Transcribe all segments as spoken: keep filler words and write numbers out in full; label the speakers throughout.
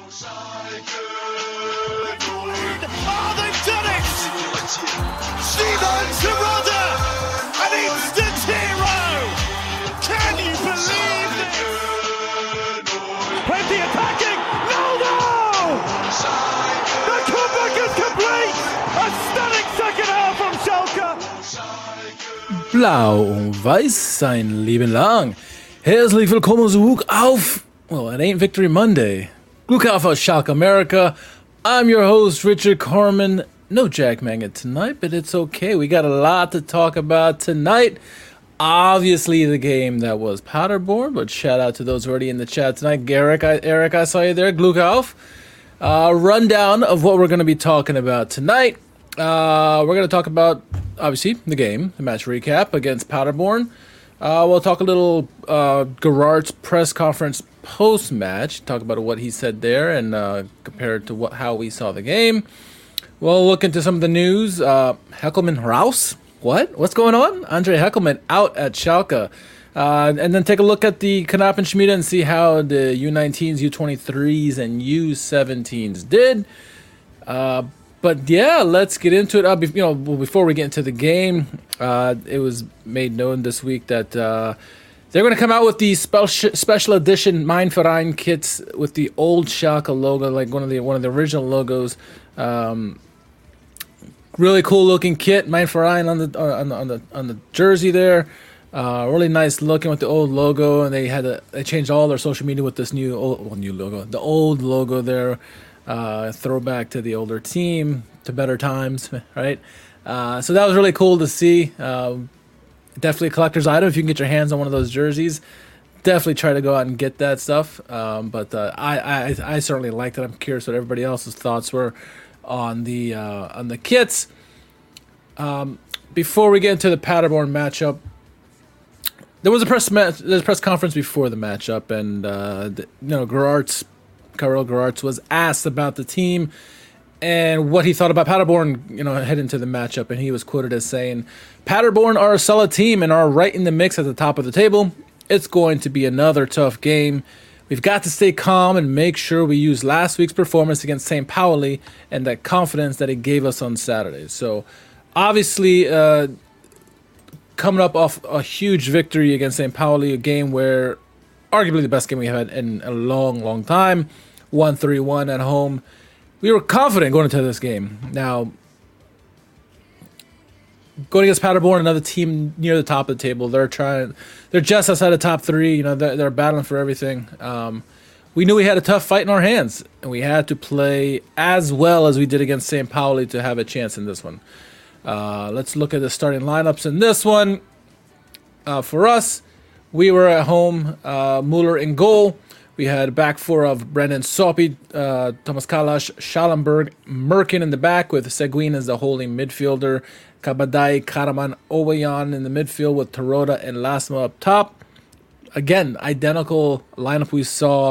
Speaker 1: Oh, they've done it! Steven Terodde, an instant hero! Can you believe this? Plenty attacking! No, no! The comeback is complete! A stunning second half from Schalke!
Speaker 2: Blau und Weiß sein Leben lang. Herzlich willkommen zurück auf, well, it ain't Victory Monday. Glück auf aus Schalke America. I'm your host, Richard Carmen. No Jack Magnet tonight, but it's okay. We got a lot to talk about tonight. Obviously, the game that was Paderborn, but shout out to those already in the chat tonight. Eric, I, Eric, I saw you there. Glück auf. Uh, rundown of what we're going to be talking about tonight. Uh, we're going to talk about, obviously, the game, the match recap against Paderborn. Uh, we'll talk a little uh, Gerardt's press conference post-match, talk about what he said there and uh, compare it to what how we saw the game. We'll look into some of the news. Uh, Heckelmann Raus? What? What's going on? Andre Heckelmann out at Schalke. Uh, and then take a look at the Knapp and Schmiede and see how the U nineteens, U twenty-threes, and U seventeens did. Uh, but yeah, let's get into it. Uh, you know, before we get into the game, uh, it was made known this week that uh, they're going to come out with the special special edition Mein Verein kits with the old Schalke logo, like one of the one of the original logos. Um, really cool looking kit, Mein Verein on the on the on the on the jersey there. Uh, really nice looking with the old logo, and they had a, they changed all their social media with this new old well, new logo, the old logo there. Uh, throwback to the older team, to better times, right? Uh, so that was really cool to see. Um, definitely a collector's item if you can get your hands on one of those jerseys. Definitely try to go out and get that stuff. Um, but uh, I, I I certainly liked it. I'm curious what everybody else's thoughts were on the uh, on the kits. Um, before we get into the Paderborn matchup, there was a press ma- there's a press conference before the matchup, and uh, the, you know Gerardt's Karel Gerardt's was asked about the team and what he thought about Paderborn, you know, heading into the matchup, and he was quoted as saying, "Paderborn are a solid team and are right in the mix at the top of the table. It's going to be another tough game. We've got to stay calm and make sure we use last week's performance against Saint Pauli and that confidence that it gave us on Saturday." So, obviously, uh, coming up off a huge victory against Saint Pauli, a game where arguably the best game we had in a long, long time, one three one at home. We were confident going into this game. Now, going against Paderborn, another team near the top of the table, they're trying, they're just outside the top three. You know, they're, they're battling for everything. Um, we knew we had a tough fight in our hands, and we had to play as well as we did against Saint Pauli to have a chance in this one. Uh, let's look at the starting lineups in this one. Uh, for us, we were at home. Uh, Muller in goal. We had a back four of Brendan Sopi, uh, Thomas Kalash, Schallenberg, Merkin in the back with Seguin as the holding midfielder, Kabadai, Karaman, Owayan in the midfield with Terodde and Lasma up top. Again, identical lineup we saw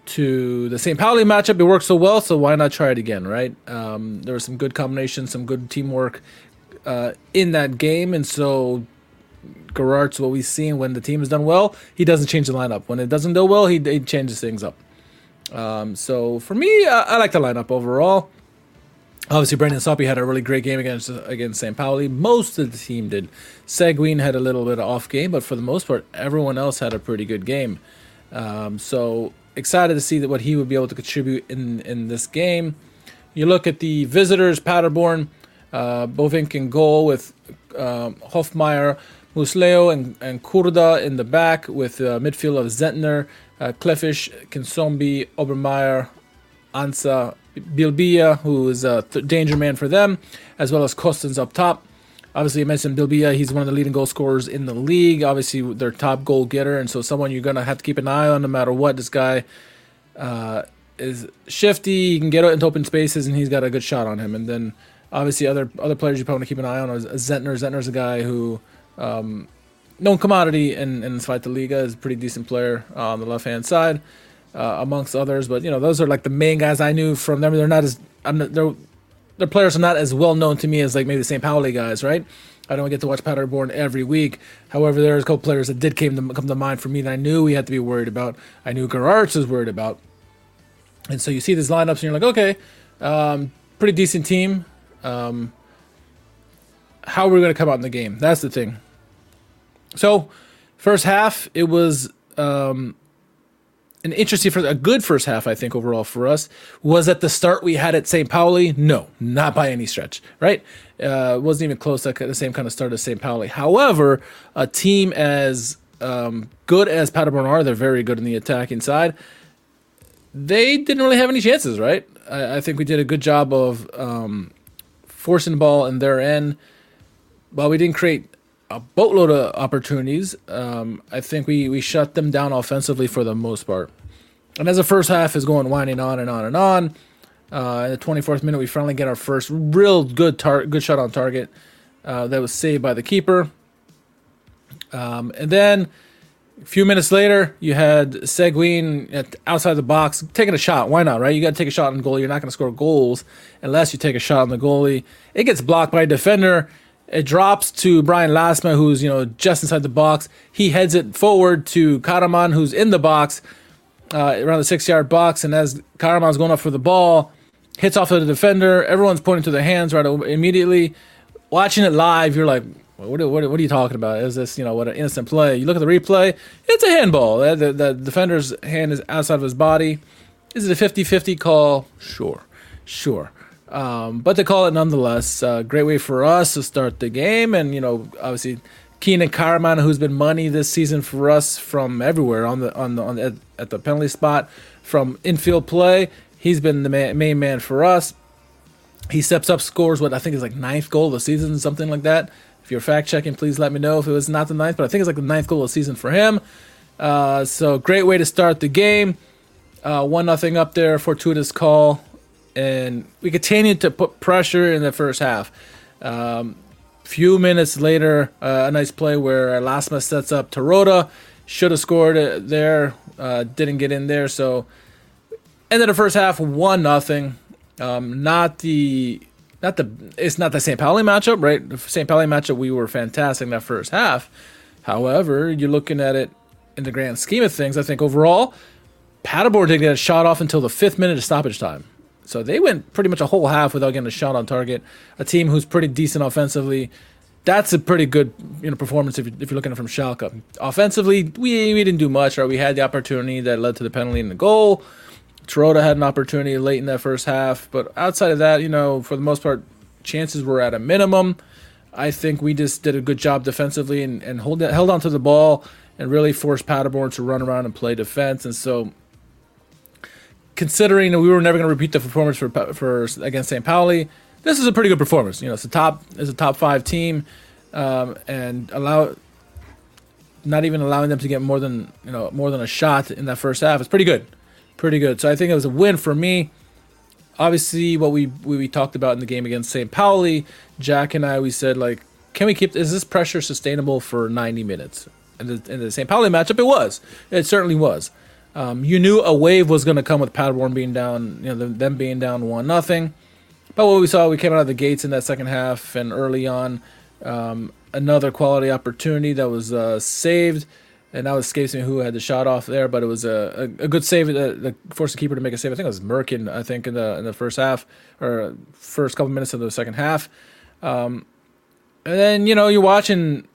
Speaker 2: to the Saint Pauli matchup. It worked so well, so why not try it again, right? Um, there was some good combinations, some good teamwork uh, in that game, and so Gerardt's what we've seen when the team has done well, he doesn't change the lineup. When it doesn't do well, he, he changes things up. Um, so for me, I, I like the lineup overall. Obviously, Brendan Sopi had a really great game against against Saint Pauli. Most of the team did. Seguin had a little bit of off game, but for the most part, everyone else had a pretty good game. Um, so excited to see that what he would be able to contribute in, in this game. You look at the visitors, Paderborn, uh, Bovink in goal with um, Hofmeier, Musleo and, and Kurda in the back with uh, midfield of Zentner, uh, Klefisch, Kinsombi, Obermeier, Ansa, Bilbia, who is a th- danger man for them, as well as Kostens up top. Obviously, I mentioned Bilbia. He's one of the leading goal scorers in the league. Obviously, their top goal getter, and so someone you're going to have to keep an eye on no matter what. This guy uh, is shifty. He can get into open spaces, and he's got a good shot on him. And then, obviously, other other players you probably want to keep an eye on is Zentner. Zentner's a guy who... Um, known commodity in, in Zweite Liga, is a pretty decent player uh, on the left-hand side, uh, amongst others. But, you know, those are like the main guys I knew from them. They're not as, I'm not, they're, their players are not as well known to me as like maybe the Saint Pauli guys, right? I don't get to watch Paderborn every week. However, there's a couple players that did came to come to mind for me that I knew we had to be worried about. I knew Gerardt's was worried about. And so you see these lineups and you're like, okay, um, pretty decent team. Um, how are we going to come out in the game? That's the thing. So first half, it was um, an interesting, first, a good first half, I think, overall for us. Was at the start we had at Saint Pauli? No, not by any stretch, right? Uh, wasn't even close to the same kind of start as Saint Pauli. However, a team as um, good as Paderborn are, they're very good in the attacking side. They didn't really have any chances, right? I, I think we did a good job of um, forcing the ball in their end. While we didn't create a boatload of opportunities, um, I think we, we shut them down offensively for the most part. And as the first half is going winding on and on and on, uh, in the twenty-fourth minute, we finally get our first real good tar- good shot on target uh, that was saved by the keeper. Um, and then a few minutes later, you had Seguin at outside the box taking a shot. Why not, right? You got to take a shot on goal. You're not going to score goals unless you take a shot on the goalie. It gets blocked by a defender. It drops to Brian Lasma, who's, you know, just inside the box. He heads it forward to Karaman, who's in the box, uh, around the six-yard box. And as Karaman's going up for the ball, hits off of the defender. Everyone's pointing to their hands right immediately. Watching it live, you're like, what, what, what are you talking about? Is this, you know, what an innocent play? You look at the replay, it's a handball. The, the, the defender's hand is outside of his body. Is it a fifty-fifty call? Sure, sure. Um, but they call it nonetheless. Uh, great way for us to start the game. And, you know, obviously Keenan Karaman, who's been money this season for us from everywhere on the on the, on the at, at the penalty spot, from infield play, he's been the man, main man for us. He steps up, scores what I think is like ninth goal of the season, something like that. If you're fact checking, please let me know if it was not the ninth, but I think it's like the ninth goal of the season for him. Uh, so great way to start the game. Uh, one nothing up there, fortuitous call. And we continued to put pressure in the first half. Um, few minutes later, uh, a nice play where Lasma sets up Taroda. Should have scored it there. Uh, didn't get in there. So ended the first half one nothing. Um, not the not the it's not the Saint Pauli matchup, right? The Saint Pauli matchup, we were fantastic in that first half. However, you're looking at it in the grand scheme of things. I think overall, Paderborn didn't get a shot off until the fifth minute of stoppage time. So they went pretty much a whole half without getting a shot on target. A team who's pretty decent offensively. That's a pretty good, you know, performance if, you, if you're looking at it from Schalke. Offensively, we we didn't do much. Right? We had the opportunity that led to the penalty and the goal. Taroda had an opportunity late in that first half. But outside of that, you know, for the most part, chances were at a minimum. I think we just did a good job defensively and, and hold, held on to the ball and really forced Paderborn to run around and play defense. And so, considering that we were never going to repeat the performance for for against Saint Pauli, this is a pretty good performance. You know, it's a top it's a top five team, um, and allow not even allowing them to get more than you know more than a shot in that first half is pretty good, pretty good. So I think it was a win for me. Obviously, what we we, we talked about in the game against Saint Pauli, Jack and I, we said like, can we keep is this pressure sustainable for ninety minutes? And the, in the Saint Pauli matchup, it was. It certainly was. Um, you knew a wave was going to come with Paderborn being down, you know, them being down one nothing. But what we saw, we came out of the gates in that second half and early on, um, another quality opportunity that was uh, saved, and now it escapes me who had the shot off there, but it was a, a, a good save that, that forced the keeper to make a save. I think it was Merkin. I think in the in the first half or first couple minutes of the second half, um, and then you know you're watching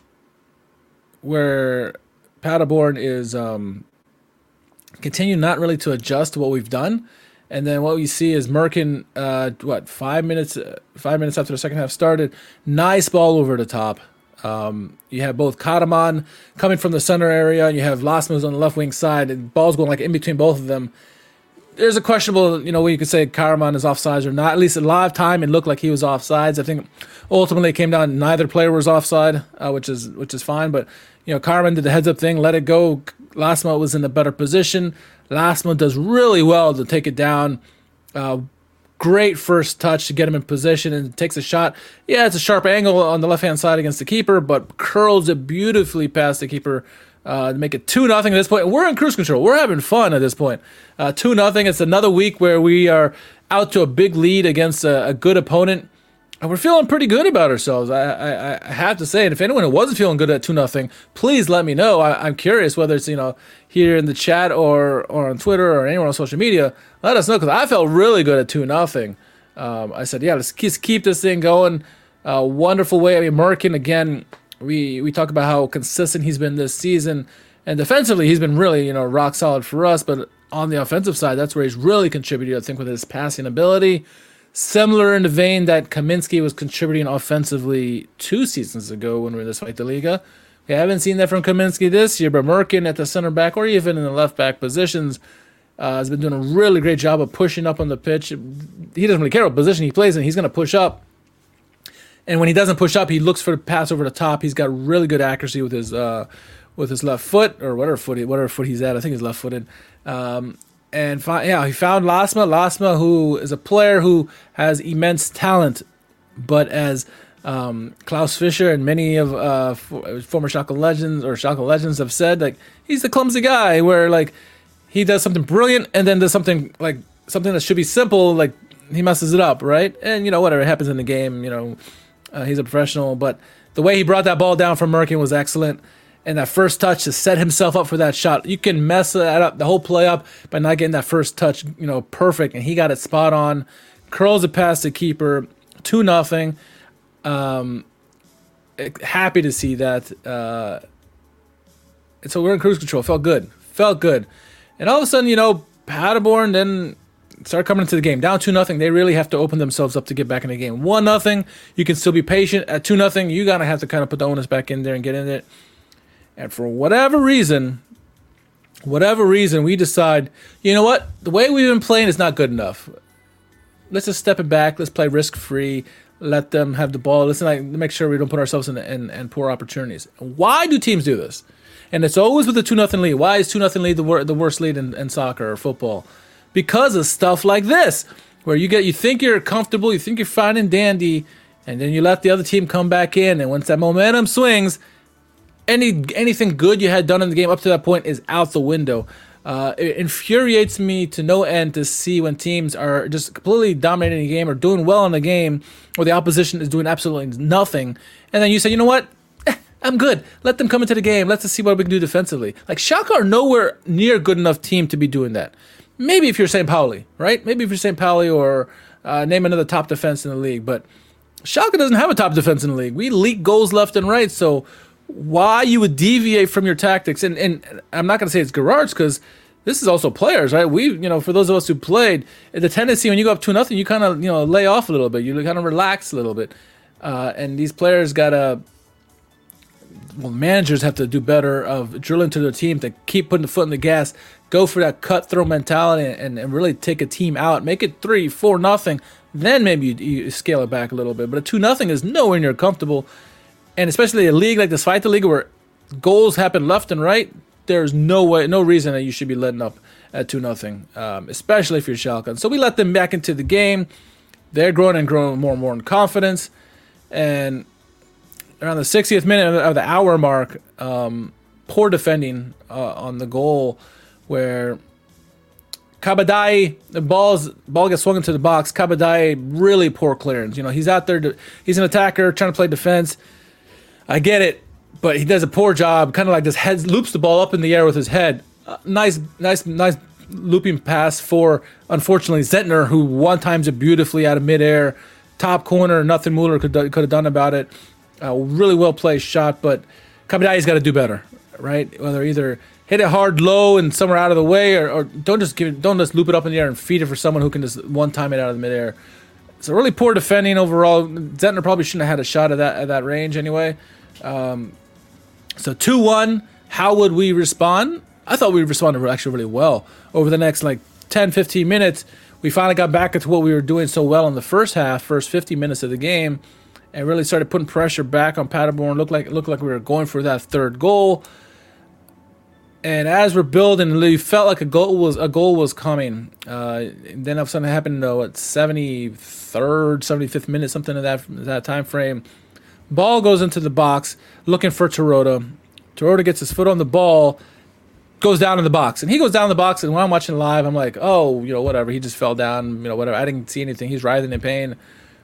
Speaker 2: where Paderborn is. Um, Continue not really to adjust to what we've done, and then what we see is Merkin. Uh, what five minutes? Uh, five minutes after the second half started, nice ball over the top. Um, you have both Karaman coming from the center area, and you have Lasmus on the left wing side, and balls going like in between both of them. There's a questionable, you know, where you could say Karaman is offsides or not. At least at live time, it looked like he was offsides. I think ultimately it came down neither player was offside, uh, which is which is fine. But you know, Karaman did the heads up thing, let it go. Lasma was in a better position. Lasma does really well to take it down. Uh, great first touch to get him in position and takes a shot. Yeah, it's a sharp angle on the left-hand side against the keeper, but curls it beautifully past the keeper uh, to make it two nothing at this point. We're in cruise control. We're having fun at this point. Uh, two nothing. It's another week where we are out to a big lead against a, a good opponent. And we're feeling pretty good about ourselves. I, I, I have to say, and if anyone who wasn't feeling good at two nothing, please let me know. I, I'm curious whether it's, you know, here in the chat or, or on Twitter or anywhere on social media. Let us know, because I felt really good at two nothing. Um, I said, yeah, let's keep, keep this thing going. Uh, wonderful way. I mean, Merkin, again, we, we talk about how consistent he's been this season. And defensively, he's been really, you know, rock solid for us. But on the offensive side, that's where he's really contributed, I think, with his passing ability. Similar in the vein that Kaminsky was contributing offensively two seasons ago when we were in the Zweite Liga. We haven't seen that from Kaminsky this year, but Merkin at the center back or even in the left back positions uh, has been doing a really great job of pushing up on the pitch. He doesn't really care what position he plays in. He's going to push up. And when he doesn't push up, he looks for the pass over the top. He's got really good accuracy with his uh, with his left foot, or whatever foot he, whatever foot he's at. I think he's left-footed. Um, And fi- yeah, he found Lasma. Lasma, who is a player who has immense talent, but as um, Klaus Fischer and many of uh, for, former Schalke legends or Schalke legends have said, like, he's the clumsy guy where, like, he does something brilliant and then does something like something that should be simple, like he messes it up, right? And you know, whatever happens in the game, you know, uh, he's a professional. But the way he brought that ball down from Merkin was excellent. And that first touch to set himself up for that shot. You can mess that up, the whole play up, by not getting that first touch, you know, perfect. And he got it spot on. Curls it past the keeper, two nothing. Um, happy to see that. Uh, and so we're in cruise control. Felt good. Felt good. And all of a sudden, you know, Paderborn then started coming into the game. Down two nothing. They really have to open themselves up to get back in the game. one nothing. You can still be patient. At two nothing, you got to have to kind of put the onus back in there and get in it. And for whatever reason, whatever reason, we decide, you know what? The way we've been playing is not good enough. Let's just step it back. Let's play risk-free. Let them have the ball. Let's like, make sure we don't put ourselves in, in, in poor opportunities. Why do teams do this? And it's always with the two nothing lead. Why is two nothing lead the, wor- the worst lead in, in soccer or football? Because of stuff like this, where you get you think you're comfortable, you think you're fine and dandy, and then you let the other team come back in. And once that momentum swings, Any anything good you had done in the game up to that point is out the window. Uh, it infuriates me to no end to see when teams are just completely dominating the game or doing well in the game, or the opposition is doing absolutely nothing, and then you say, you know what, eh, I'm good. Let them come into the game. Let's see what we can do defensively. Like, Schalke are nowhere near good enough team to be doing that. Maybe if you're Saint Pauli, right? Maybe if you're Saint Pauli, or uh, name another top defense in the league. But Schalke doesn't have a top defense in the league. We leak goals left and right, so why you would deviate from your tactics, and, and I'm not going to say it's Gerrard's, because this is also players, right? We, you know, for those of us who played, the tendency when you go up two nothing, you kind of, you know, lay off a little bit, you kind of relax a little bit, uh, and these players gotta, well, managers have to do better of drilling to their team to keep putting the foot in the gas, go for that cutthroat mentality, and, and really take a team out, make it three, four nothing, then maybe you, you scale it back a little bit. But a two nothing is nowhere near comfortable. And especially a league like the Zweite Liga, where goals happen left and right, there's no way, no reason that you should be letting up at two nothing, um, especially if you're Schalke. And so we let them back into the game. They're growing and growing more and more in confidence. And around the sixtieth minute of the hour mark, um, poor defending uh, on the goal, where Kabadai, the ball's, ball gets swung into the box. Kabadai, really poor clearance. You know, he's out there, to, he's an attacker trying to play defense. I get it, but he does a poor job. Kind of like this head loops the ball up in the air with his head. Uh, nice, nice, nice looping pass for, unfortunately, Zentner, who one times it beautifully out of midair, top corner. Nothing Mueller could could have done about it. Uh, really well placed shot, but Kabadai's got to do better, right? Whether either hit it hard low and somewhere out of the way, or, or don't just give it, don't just loop it up in the air and feed it for someone who can just one time it out of the midair. So really poor defending overall. Zentner probably shouldn't have had a shot at that at that range anyway. Um, so two one, how would we respond? I thought we responded actually really well. Over the next like ten, fifteen minutes, we finally got back into what we were doing so well in the first half, first fifty minutes of the game, and really started putting pressure back on Paderborn. Looked like looked like we were going for that third goal. And as we're building, we felt like a goal was a goal was coming. Uh, then all of a sudden it happened, though, at seventy-third, seventy-fifth minute, something in that that time frame. Ball goes into the box, looking for Terodde. Terodde gets his foot on the ball, goes down in the box, and he goes down in the box. And when I'm watching live, I'm like, oh, you know, whatever. He just fell down, you know, whatever. I didn't see anything. He's writhing in pain.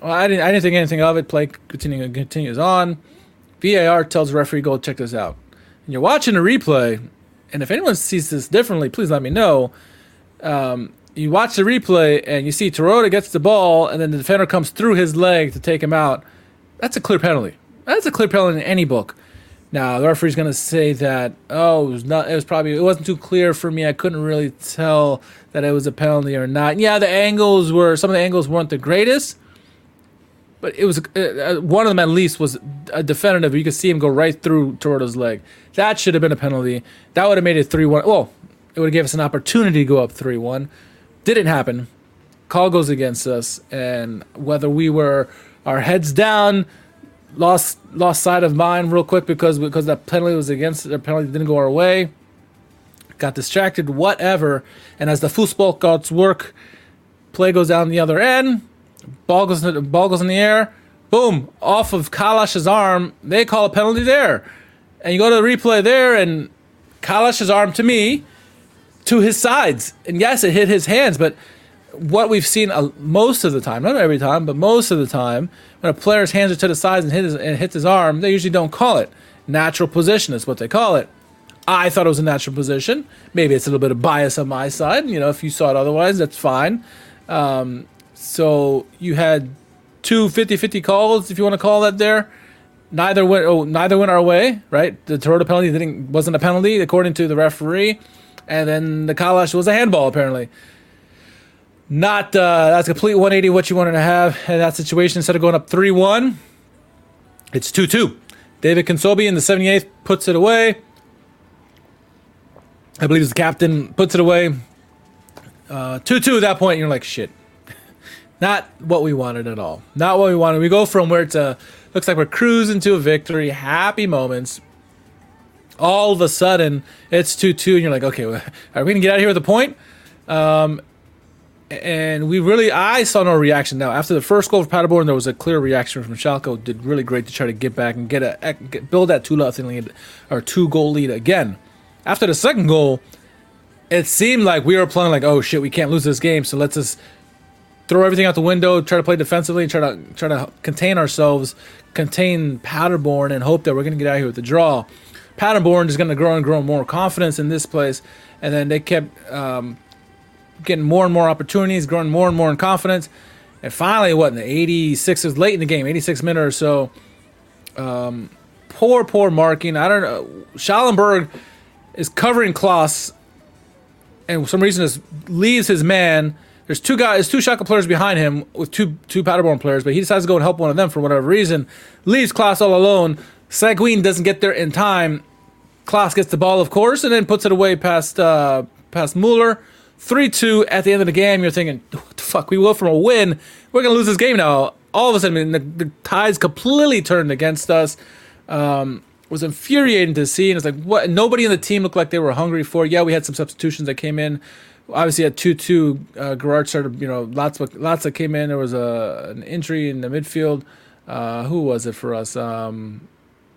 Speaker 2: Well, I didn't. I didn't think anything of it. Play continuing continues on. V A R tells the referee, "Go check this out." And you're watching a replay, and if anyone sees this differently, please let me know. Um, you watch the replay, and you see Terodde gets the ball, and then the defender comes through his leg to take him out. That's a clear penalty. That's a clear penalty in any book. Now the referee's going to say that, oh, it was not. It was probably it wasn't too clear for me. I couldn't really tell that it was a penalty or not. Yeah, the angles were some of the angles weren't the greatest. But it was uh, one of them at least was a definitive. You could see him go right through Terodde's leg. That should have been a penalty. That would have made it three one. Well, it would have given us an opportunity to go up three one. Didn't happen. Call goes against us. And whether we were our heads down, lost lost sight of mind real quick because because that penalty was against the penalty didn't go our way. Got distracted, whatever. And as the football gods work, play goes down the other end. Ball goes, ball goes in the air, boom, off of Kalash's arm. They call a penalty there. And you go to the replay there, and Kalash's arm, to me, to his sides. And yes, it hit his hands, but what we've seen uh, most of the time, not every time, but most of the time, when a player's hands are to the sides and, hit his, and hits his arm, they usually don't call it. Natural position is what they call it. I thought it was a natural position. Maybe it's a little bit of bias on my side. You know, if you saw it otherwise, that's fine. Um... So you had two fifty-fifty calls, if you want to call that there. Neither went. Oh, neither went our way, right? The Terodde penalty didn't wasn't a penalty according to the referee, and then the Kalash was a handball apparently. Not uh, that's a complete one eighty what you wanted to have in that situation. Instead of going up three one, it's two two. David Kinsobi in the seventy-eighth puts it away. I believe it's the captain puts it away. Uh, two two at that point, you're like shit. Not what we wanted at all. Not what we wanted. We go from where it's a, looks like we're cruising to a victory, happy moments. All of a sudden, it's two two, and you're like, okay, well, are we going to get out of here with a point? Um, and we really, I saw no reaction. Now, after the first goal for Paderborn, there was a clear reaction from Schalke. Did really great to try to get back and get a get, build that two nothing lead or two goal lead again. After the second goal, it seemed like we were playing like, oh shit, we can't lose this game, so let's just throw everything out the window, try to play defensively, and try to try to contain ourselves, contain Paderborn, and hope that we're going to get out of here with the draw. Paderborn is going to grow and grow more confidence in this place, and then they kept um, getting more and more opportunities, growing more and more in confidence, and finally, what, in the eighty-sixth, it was late in the game, eighty-six minute or so, um, poor, poor marking. I don't know. Schallenberg is covering Klaas, and for some reason just leaves his man. There's two guys, two Schalke players behind him with two two Paderborn players, but he decides to go and help one of them for whatever reason. Leaves Klaas all alone. Seguin doesn't get there in time. Klaas gets the ball, of course, and then puts it away past uh, past Mueller. three two at the end of the game. You're thinking, what the fuck? We go from a win. We're going to lose this game now. All of a sudden, the, the tides completely turned against us. Um, it was infuriating to see. And it's like, what? Nobody in the team looked like they were hungry for it. Yeah, we had some substitutions that came in. Obviously, at two two, uh, Gerard started, you know, lots of, lots that came in. There was a an injury in the midfield. Uh, who was it for us? Um,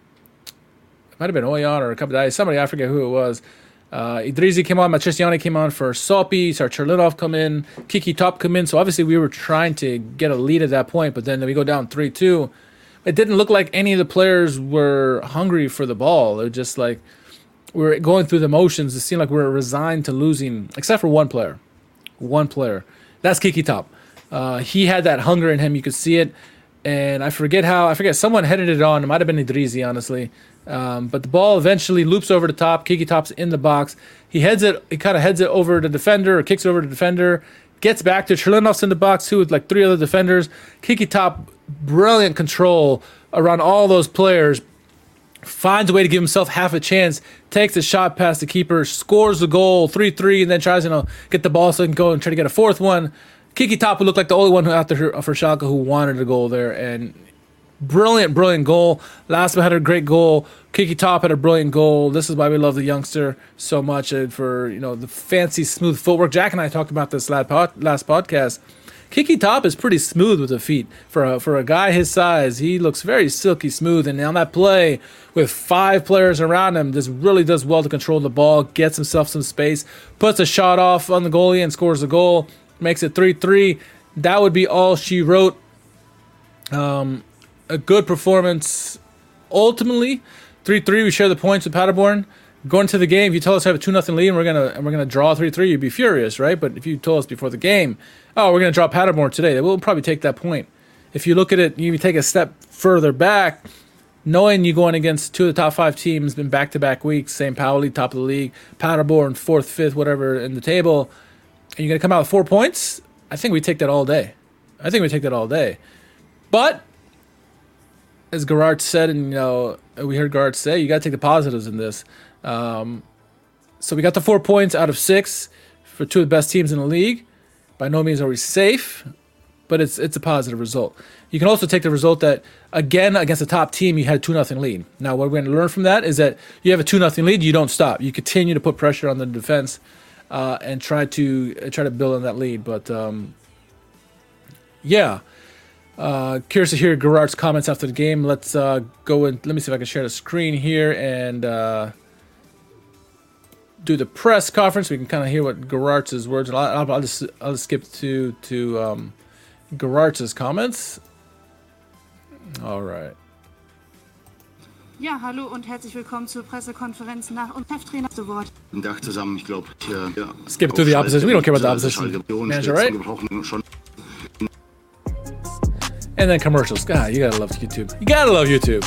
Speaker 2: it might have been Oyan or a couple of guys. Somebody, I forget who it was. Uh, Idrizi came on. Matriciani came on for Sopi. Sarcherlinov come in. Kiki Top come in. So, obviously, we were trying to get a lead at that point. But then we go down three two. It didn't look like any of the players were hungry for the ball. It was just like, we were going through the motions. It seemed like we were resigned to losing, except for one player. One player. That's Kiki Top. Uh, he had that hunger in him. You could see it. And I forget how, I forget, someone headed it on. It might have been Idrizi, honestly. Um, but the ball eventually loops over the top. Kiki Top's in the box. He heads it, he kind of heads it over the defender or kicks it over to the defender. Gets back to Cherlinov's in the box too with like three other defenders. Kiki Top, brilliant control around all those players. Finds a way to give himself half a chance, takes a shot past the keeper, scores the goal, three three, and then tries to you know, get the ball so he can go and try to get a fourth one. Kiki Top would look like the only one who out there for Schalke who wanted a goal there, and brilliant, brilliant goal. Lasma had a great goal. Kiki Top had a brilliant goal. This is why we love the youngster so much, and for you know the fancy, smooth footwork. Jack and I talked about this last pod, last podcast. Kiki Top is pretty smooth with the feet. For a, for a guy his size, he looks very silky smooth. And on that play, with five players around him, just really does well to control the ball, gets himself some space, puts a shot off on the goalie and scores a goal, makes it three three. That would be all she wrote. Um, a good performance. Ultimately, three three, we share the points with Paderborn. Going into the game, if you tell us to have a two nothing lead and we're gonna and we're gonna draw three three, you'd be furious, right? But if you told us before the game, oh, we're gonna draw Paderborn today, we'll probably take that point. If you look at it, you take a step further back, knowing you're going against two of the top five teams in back-to-back weeks, Saint Pauli, top of the league, Paderborn, fourth, fifth, whatever in the table, and you're going to come out with four points, I think we take that all day. I think we take that all day. But, as Gerard said, and you know, we heard Gerard say, you got to take the positives in this. Um, so we got the four points out of six for two of the best teams in the league. By no means are we safe, but it's it's a positive result. You can also take the result that, again, against the top team, you had a two nothing lead. Now, what we're going to learn from that is that you have a two nothing lead, you don't stop. You continue to put pressure on the defense uh, and try to uh, try to build on that lead. But, um, yeah. Uh, curious to hear Gerard's comments after the game. Let's uh, go and let me see if I can share the screen here and uh, do the press conference. We can kind of hear what Gerard's words. I'll, I'll, I'll just I'll just skip to to um, Gerard's comments. All right.
Speaker 3: Ja, hallo und herzlich willkommen zur Pressekonferenz nach und Cheftrainer zu Wort.
Speaker 4: Guten Tag zusammen. Ich glaube, ja,
Speaker 2: skip to the opposition. We don't care about the opposition manager, right? And then commercials. God, you gotta love YouTube. You gotta love YouTube.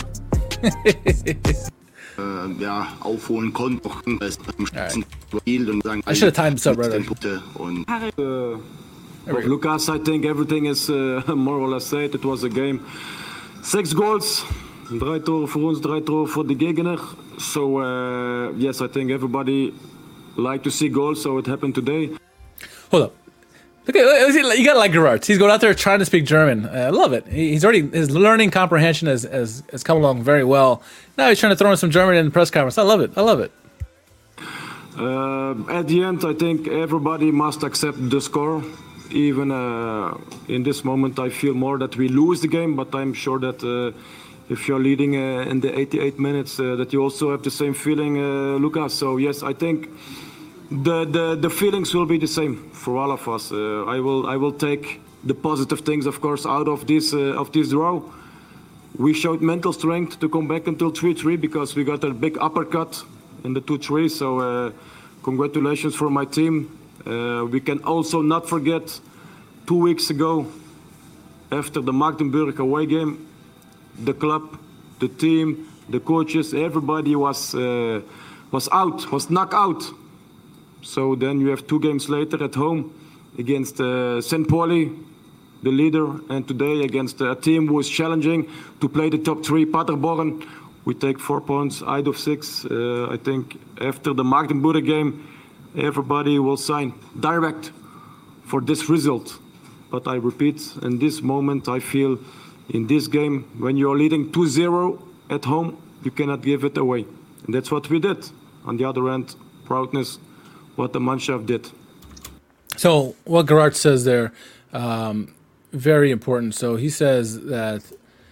Speaker 4: äh, ja, aufholen konnten.
Speaker 2: Right. I should have timed this up right.
Speaker 4: Und
Speaker 5: uh, of Lucas, I think everything is uh, more or less said. It was a game. Six goals. Drei Tore voor ons, drei Tore voor de Gegner. So, uh, yes, I think everybody like to see goals, so it happened today.
Speaker 2: Hold up. Look at, you gotta like Gerard. He's going out there trying to speak German. I uh, love it. He's already, his learning comprehension has, has, has come along very well. Now he's trying to throw in some German in the press conference. I love it. I love it.
Speaker 5: Uh, at the end, I think everybody must accept the score. Even uh, in this moment, I feel more that we lose the game, but I'm sure that uh, if you're leading uh, in the eighty-eight minutes, uh, that you also have the same feeling, uh, Lucas. So yes, I think the, the the feelings will be the same for all of us. Uh, I will I will take the positive things, of course, out of this uh, of this draw. We showed mental strength to come back until three three because we got a big uppercut in the two three. So uh, congratulations for my team. Uh, we can also not forget two weeks ago, after the Magdeburg away game, the club, the team, the coaches, everybody was uh, was out, was knocked out. So then you have two games later at home against uh, Saint Pauli, the leader, and today against a team who is challenging to play the top three, Paderborn. We take four points out of six. Uh, I think after the Magdeburg game, everybody will sign direct for this result. But I repeat, in this moment, I feel in this game, when you're leading two zero at home, you cannot give it away. And that's what we did. On the other end, proudness, what the Mannschaft did.
Speaker 2: So what Gerard says there, um, very important. So he says that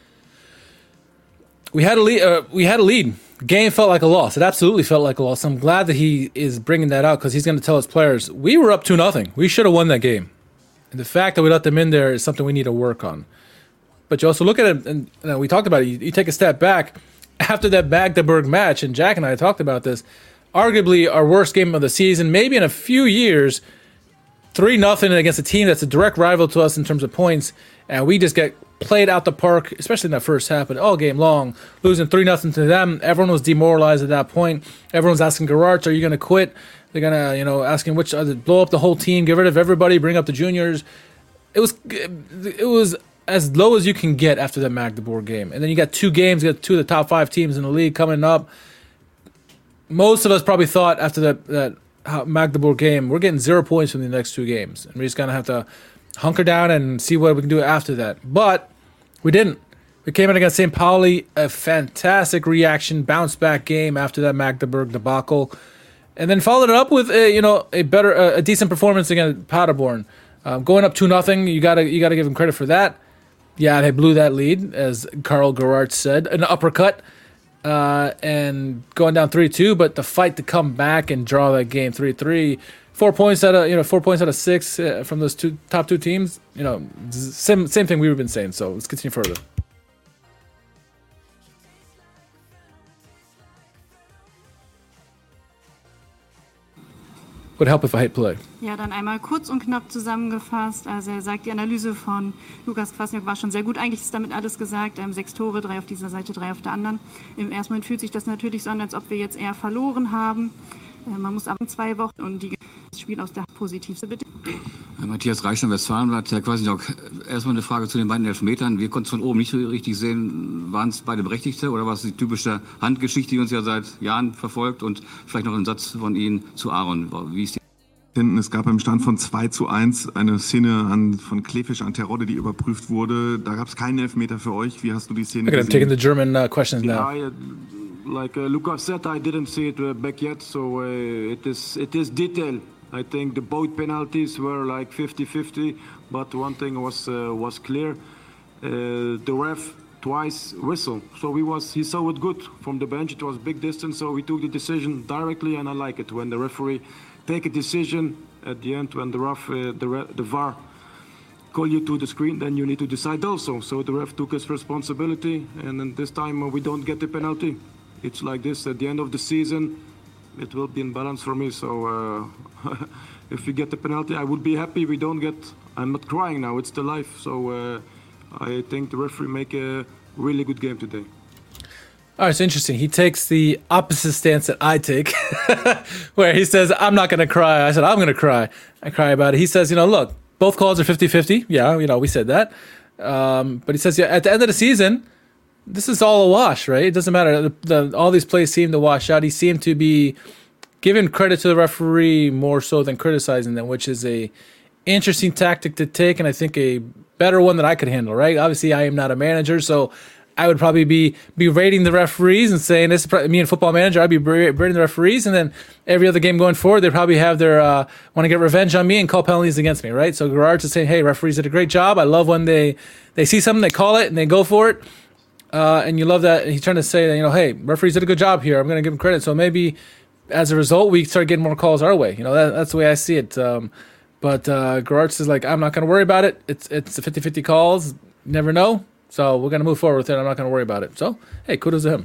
Speaker 2: we had a lead. Uh, we had a lead. Game felt like a loss. It absolutely felt like a loss. I'm glad that he is bringing that out because he's going to tell his players, we were up two nothing. We should have won that game. And the fact that we let them in there is something we need to work on. But you also look at it, and you know, we talked about it, you, you take a step back. After that Magdeburg match, and Jack and I talked about this, arguably our worst game of the season, maybe in a few years, three nothing against a team that's a direct rival to us in terms of points, and we just get played out the park, especially in that first half, but all game long, losing three nothing to them. Everyone was demoralized at that point. Everyone's asking Gerard, are you going to quit? They're going to, you know, asking which other, blow up the whole team, get rid of everybody, bring up the juniors. It was it was as low as you can get after that Magdeburg game. And then you got two games, you got two of the top five teams in the league coming up. Most of us probably thought after that, that Magdeburg game, we're getting zero points from the next two games. And we're just going to have to hunker down and see what we can do after that. But we didn't. We came in against Saint Pauli, a fantastic reaction, bounce back game after that Magdeburg debacle, and then followed it up with a, you know, a better, a, a decent performance against Paderborn. Um, going up two nothing, you gotta you gotta give them credit for that. Yeah, they blew that lead, as Karl Gerard said, an uppercut, uh, and going down three two. But the fight to come back and draw that game three three four points out of you know four points out of six uh, from those two top two teams. You know, same same thing we've been saying. So let's continue further. Would help if I hit play.
Speaker 3: Ja, dann einmal kurz und knapp zusammengefasst. Also er sagt, die Analyse von Lukas Kwasniok war schon sehr gut. Eigentlich ist damit alles gesagt. Ähm, sechs Tore, drei auf dieser Seite, drei auf der anderen. Im ersten Moment fühlt sich das natürlich so an, als ob wir jetzt eher verloren haben. Äh, man muss ab zwei Wochen und die das Spiel aus der positivste bitte.
Speaker 6: Matthias Reichner, Westfalenblatt. Herr Kwasniok, erstmal eine Frage zu den beiden Elfmetern. Wir konnten es von oben nicht so richtig sehen. Waren es beide Berechtigte oder war es die typische Handgeschichte, die uns ja seit Jahren verfolgt? Und vielleicht noch ein Satz von Ihnen zu Aaron. Wie ist die
Speaker 7: Es gab im Stand von zwei zu eins eine Szene an, von Klefisch an Terodde, die überprüft wurde. Da gab es keinen Elfmeter für euch. Wie hast du die Szene
Speaker 2: Okay,
Speaker 7: gesehen?
Speaker 2: I'm taking the German uh, questions now.
Speaker 5: Yeah, I, uh, like uh, Lucas said, I didn't see it uh, back yet, so uh, it is it is detail. I think the both penalties were like fifty fifty, but one thing was uh, was clear. Uh, the ref twice whistle, so he was he saw it good from the bench. It was big distance, so he took the decision directly, and I like it when the referee take a decision at the end when the ref uh, the re the V A R call you to the screen, then you need to decide also. So the ref took his responsibility, and then this time uh, we don't get the penalty. It's like this at the end of the season. It will be in balance for me. So uh, if we get the penalty, I would be happy. We don't get. I'm not crying now. It's the life. So uh, I think the referee make a really good game today.
Speaker 2: All right, it's interesting. He takes the opposite stance that I take, where he says, I'm not going to cry. I said, I'm going to cry. I cry about it. He says, you know, look, both calls are fifty fifty. Yeah, you know, we said that. Um, but he says, yeah, at the end of the season, this is all a wash, right? It doesn't matter. The, the, all these plays seem to wash out. He seemed to be giving credit to the referee more so than criticizing them, which is a interesting tactic to take, and I think a better one that I could handle, right? Obviously, I am not a manager, so I would probably be be rating the referees and saying, this is probably, me and Football Manager, I'd be rating the referees, and then every other game going forward, they'd probably have their, uh, want to get revenge on me and call penalties against me, right? So Gerard's just saying, hey, referees did a great job. I love when they, they see something, they call it, and they go for it. Uh, and you love that. And he's trying to say that, you know, hey, referees did a good job here. I'm going to give him credit. So maybe as a result, we start getting more calls our way. You know, that, that's the way I see it. Um, but uh, Gerard says, like, I'm not going to worry about it. It's it's a fifty fifty calls. You never know. So we're going to move forward with it. I'm not going to worry about it. So, hey, kudos to him.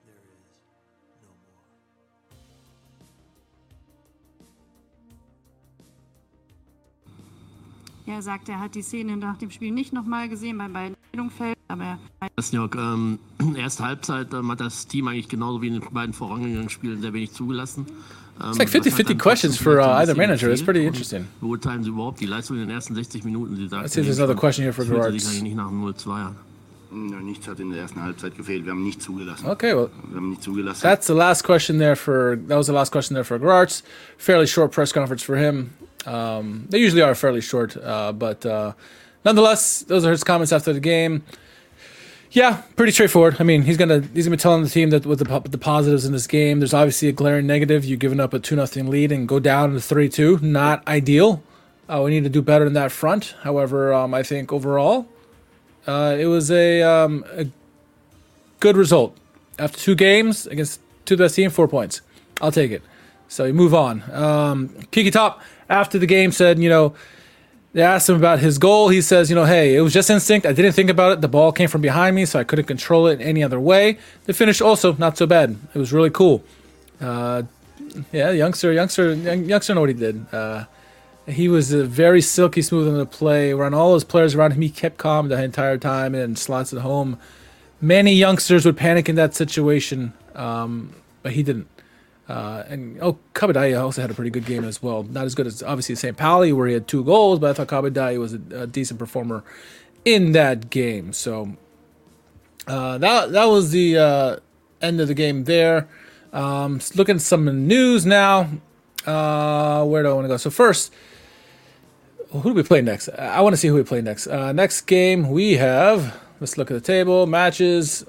Speaker 3: Er sagt, er hat die Szene nach dem Spiel nicht nochmal gesehen bei beiden Entscheidungsfällen, aber
Speaker 8: Kwasniok, ähm, erste Halbzeit ähm, hat das Team eigentlich genauso wie in den beiden vorangegangenen Spielen sehr wenig zugelassen.
Speaker 2: It's like fifty fifty questions for uh, either manager. It's pretty interesting.
Speaker 8: Beurteilen Sie überhaupt die Leistung in den ersten sechzig Minuten? Sie sagen,
Speaker 2: Let's see if there's another question here for Gerard.
Speaker 8: nicht nach null zwei an.
Speaker 4: Ja, nichts hat in der ersten Halbzeit gefehlt. Wir haben nicht zugelassen.
Speaker 2: Okay, well,
Speaker 4: Wir haben nicht zugelassen.
Speaker 2: that's the last question there for, that was the last question there for Gerard. Fairly short press conference for him. Um, they usually are fairly short, uh, but uh, nonetheless, those are his comments after the game. Yeah, pretty straightforward. I mean, he's gonna he's gonna be telling the team that with the the positives in this game, there's obviously a glaring negative. You've given up a two nothing lead and go down to three two. Not ideal. Uh, we need to do better in that front. However, um, I think overall, uh, it was a um, a good result after two games against two best team, four points. I'll take it. So you move on. Um, Kiki Top after the game said, you know. They asked him about his goal. He says, you know, hey, it was just instinct. I didn't think about it. The ball came from behind me, so I couldn't control it in any other way. The finish also not so bad. It was really cool. Uh, yeah, youngster, youngster, youngster know what he did. Uh, he was uh, very silky smooth in the play. Around all those players around him, he kept calm the entire time and slots it home. Many youngsters would panic in that situation, um, but he didn't. Uh, and oh, Kabadai also had a pretty good game as well. Not as good as obviously Saint Pauli, where he had two goals, but I thought Kabadai was a, a decent performer in that game. So uh, that that was the uh, end of the game there. Um, looking at some news now. Uh, where do I want to go? So first, who do we play next? I want to see who we play next. Uh, next game we have. Let's look at the table matches.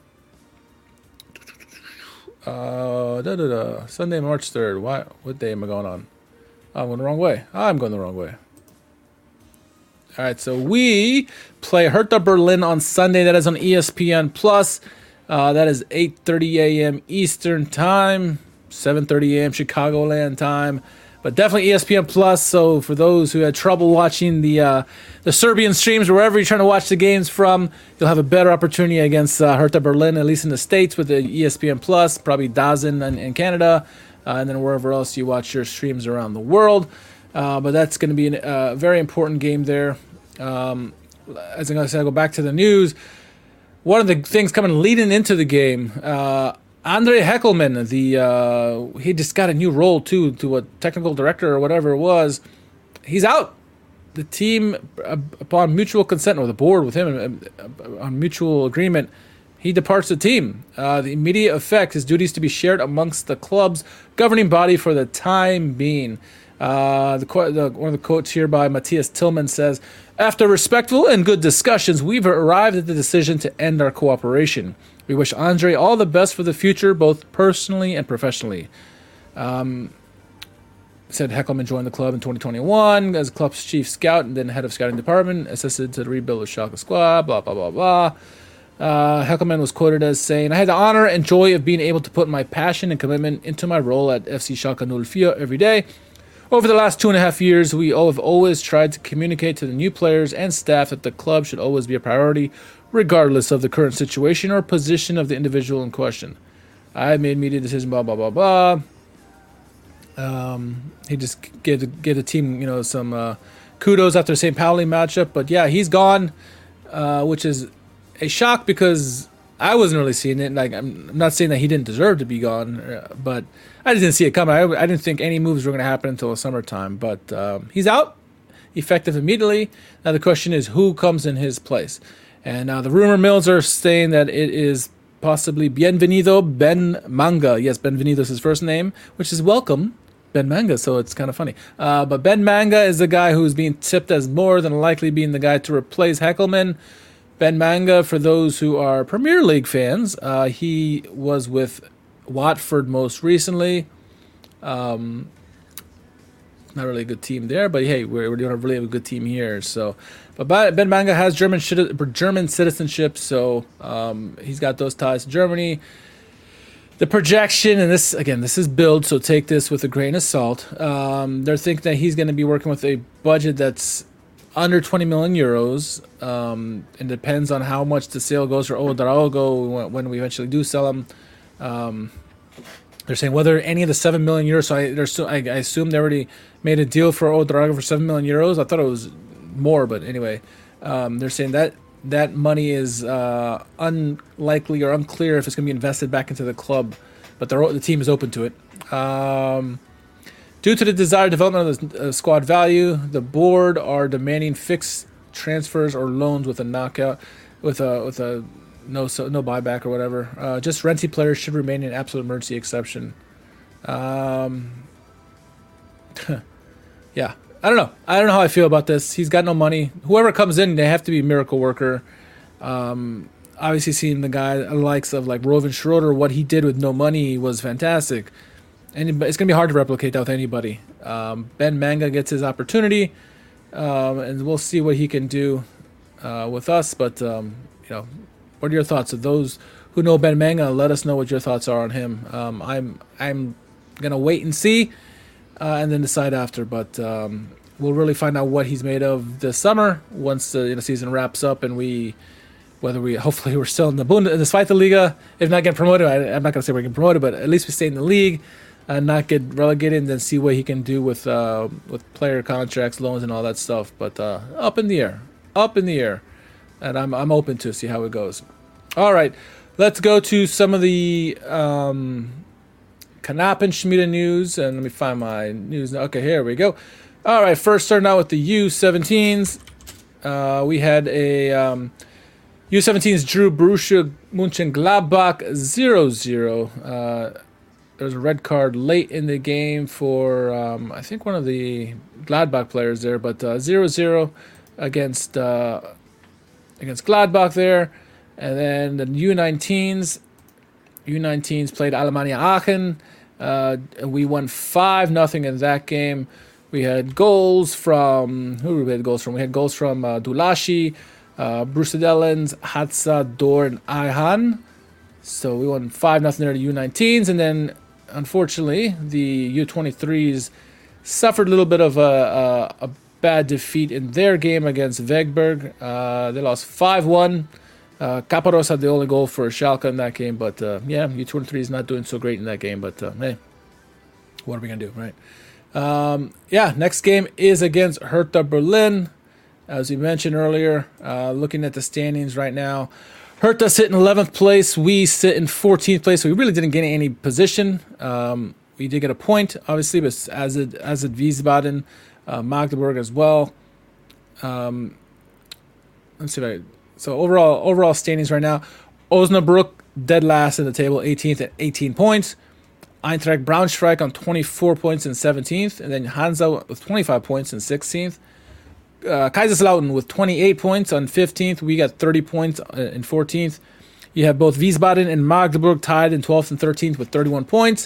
Speaker 2: Uh, da, da, da. Sunday, March third. Why? What day am I going on? I'm going the wrong way. I'm going the wrong way. All right, so we play Hertha Berlin on Sunday. That is on E S P N Plus. Uh, that is eight thirty a.m. Eastern Time, seven thirty a.m. Chicagoland time. but definitely E S P N Plus. So for those who had trouble watching the uh, the Serbian streams, or wherever you're trying to watch the games from, you'll have a better opportunity against uh, Hertha Berlin, at least in the States, with the E S P N Plus, probably DAZN in, in Canada, uh, and then wherever else you watch your streams around the world. Uh, but that's going to be a uh, very important game there. Um, as I said, I go back to the news. One of the things coming leading into the game, uh, Andre Heckelman, the uh, he just got a new role too, to a technical director or whatever it was. He's out. The team, uh, upon mutual consent, or the board with him uh, on mutual agreement, he departs the team. Uh, the immediate effect, his duties to be shared amongst the club's governing body for the time being. Uh, the, the one of the quotes here by Matthias Tillman says, "After respectful and good discussions, we've arrived at the decision to end our cooperation. We wish Andre all the best for the future, both personally and professionally." Um, said Heckelman joined the club in twenty twenty-one as club's chief scout and then head of scouting department, assisted to the rebuild of Schalke squad, blah, blah, blah, blah. Uh, Heckelman was quoted as saying, "I had the honor and joy of being able to put my passion and commitment into my role at F C Schalke oh four every day. Over the last two and a half years, we all have always tried to communicate to the new players and staff that the club should always be a priority, regardless of the current situation or position of the individual in question. I made media decision, blah, blah, blah, blah." Um, he just gave the, gave the team, you know, some uh, kudos after the Saint Pauli matchup. But yeah, he's gone, uh, which is a shock because I wasn't really seeing it. Like, I'm not saying that he didn't deserve to be gone, uh, but I didn't see it coming. I, I didn't think any moves were going to happen until the summertime. But um, he's out, effective immediately. Now the question is, who comes in his place? And now uh, the rumor mills are saying that it is possibly Bienvenido Ben Manga. Yes, Benvenido is his first name, which is welcome, Ben Manga, so it's kind of funny. Uh, but Ben Manga is the guy who's being tipped as more than likely being the guy to replace Heckelman. Ben Manga, for those who are Premier League fans, uh, he was with Watford most recently. Um, not really a good team there, but hey, we're, we're doing a really a good team here. So, but Ben Manga has German German citizenship, so um, he's got those ties to Germany. The projection, and this, again, this is build, so take this with a grain of salt. Um, they're thinking that he's going to be working with a budget that's under twenty million euros. Um, and depends on how much the sale goes for Ouedraogo when we eventually do sell him. Um, they're saying whether any of the seven million euros, so I, so I, I assume they already made a deal for Ouedraogo for seven million euros. I thought it was more, but anyway, um, they're saying that that money is uh, unlikely or unclear if it's going to be invested back into the club, but the the team is open to it. Um, due to the desired development of the uh, squad value, the board are demanding fixed transfers or loans with a knockout, with a with a no so no buyback or whatever. Uh, just renty players should remain an absolute emergency exception. Um, yeah. I don't know. I don't know how I feel about this. He's got no money. Whoever comes in, they have to be a miracle worker. Um, obviously, seeing the guy the likes of like Roven Schroeder, what he did with no money was fantastic. And it's going to be hard to replicate that with anybody. Um, Ben Manga gets his opportunity, um, and we'll see what he can do uh, with us. But, um, you know, what are your thoughts? Of those who know Ben Manga, let us know what your thoughts are on him. Um, I'm, I'm going to wait and see. Uh, and then decide after, but um, we'll really find out what he's made of this summer once the you know, season wraps up, and we, whether we hopefully we're still in the Bund in the Zweite Liga, if not getting promoted. I, I'm not gonna say we're getting promoted, but at least we stay in the league, and not get relegated, and then see what he can do with uh, with player contracts, loans, and all that stuff. But uh, up in the air, up in the air, and I'm I'm open to see how it goes. All right, let's go to some of the. Um, Knappen-Schmiede news, and let me find my news. Okay, here we go. All right, first starting out with the U seventeens. Uh, we had a um, U seventeens drew Borussia Mönchengladbach zero zero. Uh, there was a red card late in the game for, um, I think, one of the Gladbach players there, but uh, zero zero against, uh, against Gladbach there. And then the U nineteens. U nineteens played Alemannia Aachen. Uh, we won five nothing in that game. We had goals from... Who did we had goals from? We had goals from uh, Dulashi, uh, Bruce Dellens, Hatza, Dor, and Ayhan. So we won five nothing there to U nineteens. And then, unfortunately, the U twenty-threes suffered a little bit of a, a, a bad defeat in their game against Vegberg. Uh, they lost five one. Uh, Caparros had the only goal for Schalke in that game, but uh, yeah, U twenty-three is not doing so great in that game, but uh, hey, what are we going to do, right? Um, yeah, next game is against Hertha Berlin. As we mentioned earlier, uh, looking at the standings right now, Hertha sit in eleventh place. We sit in fourteenth place. So we really didn't gain any position. Um, we did get a point, obviously, but as it as it Wiesbaden, uh, Magdeburg as well. Um, let's see if I. So overall, overall standings right now, Osnabrück dead last in the table, eighteenth at eighteen points. Eintracht Braunschweig on twenty-four points in seventeenth, and then Hansa with twenty-five points in sixteenth. Uh, Kaiserslautern with twenty-eight points on fifteenth. We got thirty points in fourteenth. You have both Wiesbaden and Magdeburg tied in twelfth and thirteenth with thirty-one points.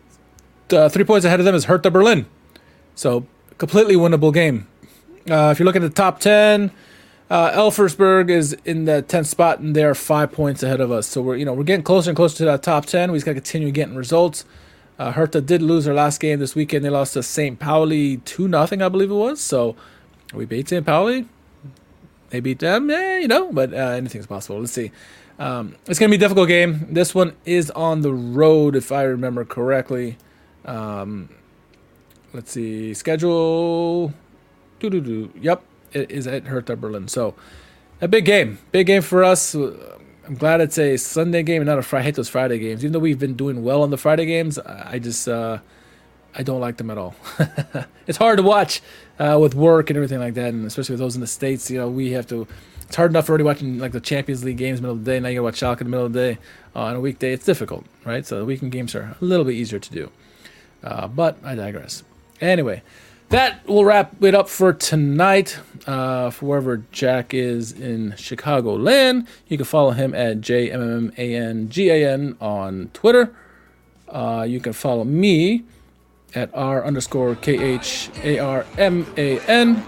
Speaker 2: Uh, three points ahead of them is Hertha Berlin. So, completely winnable game. Uh, if you look at the top ten, uh, Elversberg is in the tenth spot, and they're five points ahead of us. So, we're you know we're getting closer and closer to that top ten. We just got to continue getting results. Uh, Hertha did lose their last game this weekend. They lost to Saint Pauli two nothing, I believe it was. So, we beat Saint Pauli. They beat them, yeah, you know, but uh, anything's possible. Let's see. Um, it's going to be a difficult game. This one is on the road, if I remember correctly. Um, let's see. Schedule. Doo-doo-doo. Yep, it is at Hertha Berlin. So, a big game. Big game for us. I'm glad it's a Sunday game and not a Friday. I hate those Friday games. Even though we've been doing well on the Friday games, I just... Uh, I don't like them at all. It's hard to watch uh, with work and everything like that, and especially with those in the States. You know, we have to. It's hard enough already watching like the Champions League games in the middle of the day. Now you got to watch Schalke in the middle of the day uh, on a weekday. It's difficult, right? So the weekend games are a little bit easier to do. Uh, but I digress. Anyway, that will wrap it up for tonight. Uh, for wherever Jack is in Chicago land, you can follow him at J M M A N G A N on Twitter. Uh, you can follow me at R underscore K H A R M A N.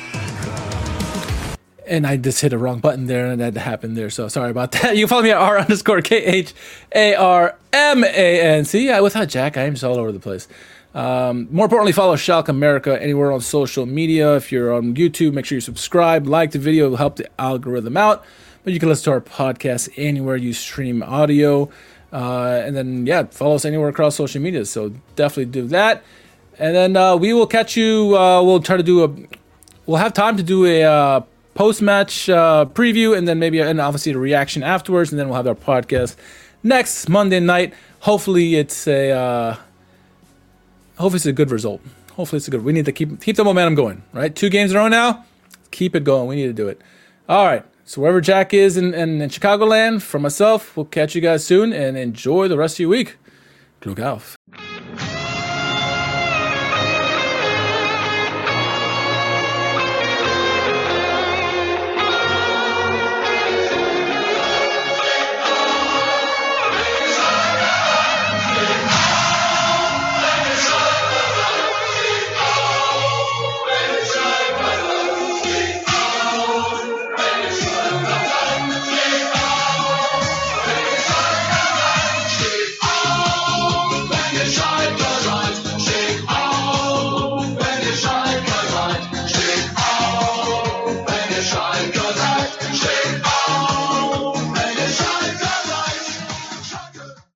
Speaker 2: And I just hit a wrong button there, and that happened there, so sorry about that. You can follow me at R underscore K H A R M A N. See, yeah, without Jack, I am just all over the place. Um, more importantly, follow Schalke America anywhere on social media. If you're on YouTube, make sure you subscribe, like the video, it will help the algorithm out. But you can listen to our podcast anywhere you stream audio. Uh, and then, yeah, follow us anywhere across social media. So definitely do that. And then uh, we will catch you. Uh, we'll try to do a. We'll have time to do a uh, post-match uh, preview, and then maybe, and obviously, the reaction afterwards. And then we'll have our podcast next Monday night. Hopefully, it's a. Uh, hopefully, it's a good result. Hopefully, it's a good. We need to keep keep the momentum going. Right, two games in a row now. Keep it going. We need to do it. All right. So wherever Jack is in, in, in Chicagoland, for myself, we'll catch you guys soon and enjoy the rest of your week. Glück auf.